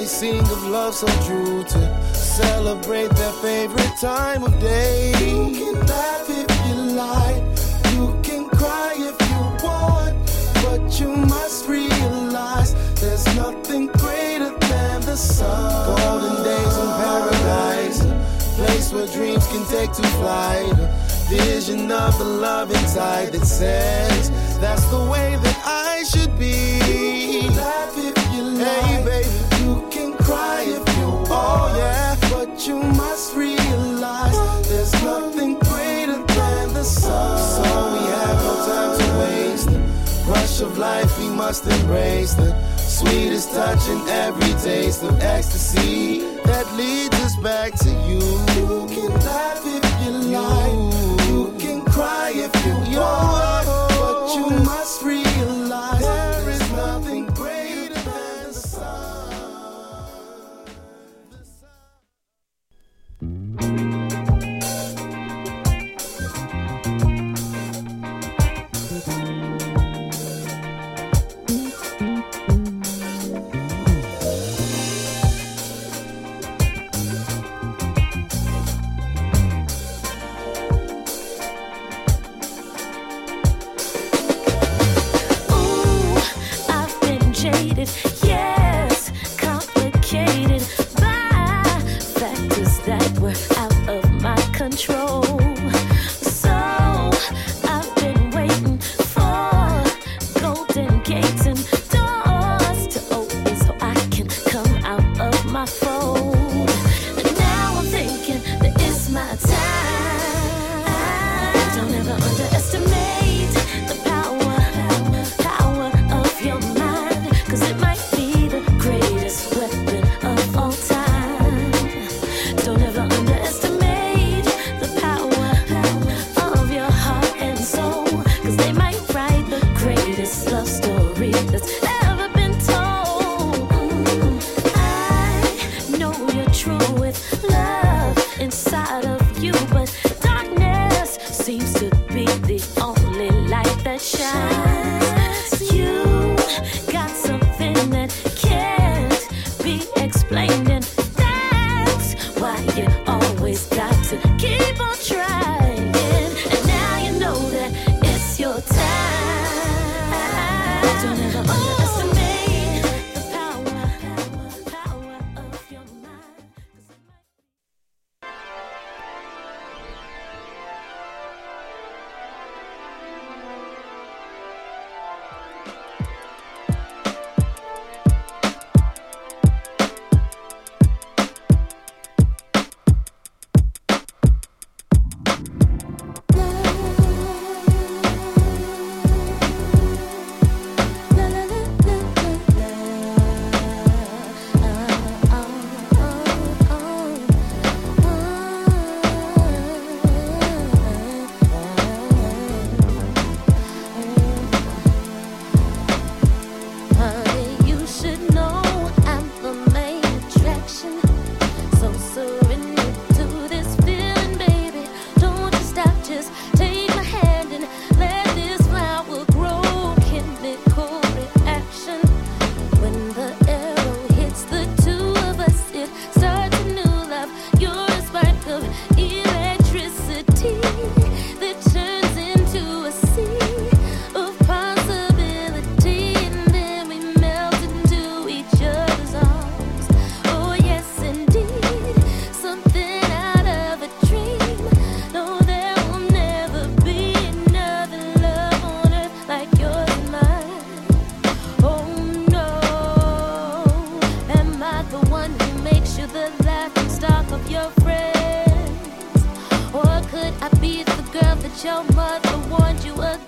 sing of love so true to celebrate their favorite time of day. You can laugh if you like, you can cry if you want, but you must realize there's nothing greater than the sun. Golden days in paradise, a place where dreams can take to flight, a vision of the loving tide that says that's the way that I should be. You can laugh if you like, hey baby, you can cry if you want, oh yeah, but you must realize there's nothing greater than the sun. So we have no time to waste, the rush of life we must embrace, the sweetest touch in every taste of ecstasy that leads us back to you. You can laugh if you like, you can cry if you want, but you must realize there is nothing greater than the sun. Yes, complicated by factors that were out of my control. So I've been waiting for golden gates and doors to open so I can come out of my fold. And now I'm thinking that it's my time. Don't ever underestimate the power of your mind, 'cause it might be the greatest weapon of all time. Don't ever underestimate the power of your heart and soul, 'cause they might write the greatest love story that's ever been told. I know you're true with love inside of you, but darkness seems to be the only light that shines. You got something that can't be explained, and that's why you always got to keep on trying. And now you know that it's your time. Don't ever underestimate the power of your mind. Honey, you should know I'm the main attraction. So surrender to this feeling, baby. Don't you stop, just take my hand and let this flower grow. Chemical reaction. When the arrow hits the two of us, it starts a new love. You're a spark of electricity that turns into a sea of possibility, and then we melt into each other's arms. Oh yes, indeed, something out of a dream. No, there will never be another love on earth like yours and mine. Oh no, am I the one who makes you the laughing stock of your friends? Or could I be the girl that your mother warned you against?